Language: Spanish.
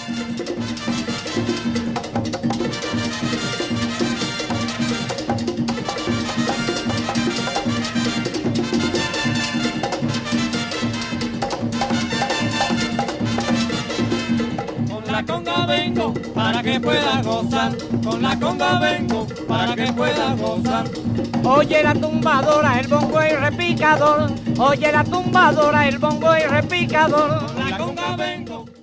Con la conga vengo para que pueda gozar, con la conga vengo para que pueda gozar. Oye la tumbadora, el bongo y repicador, oye la tumbadora, el bongo y repicador. Con la conga vengo